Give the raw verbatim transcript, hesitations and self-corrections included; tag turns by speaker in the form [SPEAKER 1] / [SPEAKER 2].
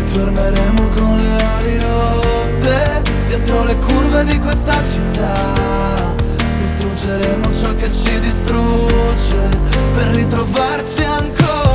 [SPEAKER 1] Torneremo con le ali rotte dietro le curve di questa città. Distruggeremo ciò che ci distrugge per ritrovarci ancora.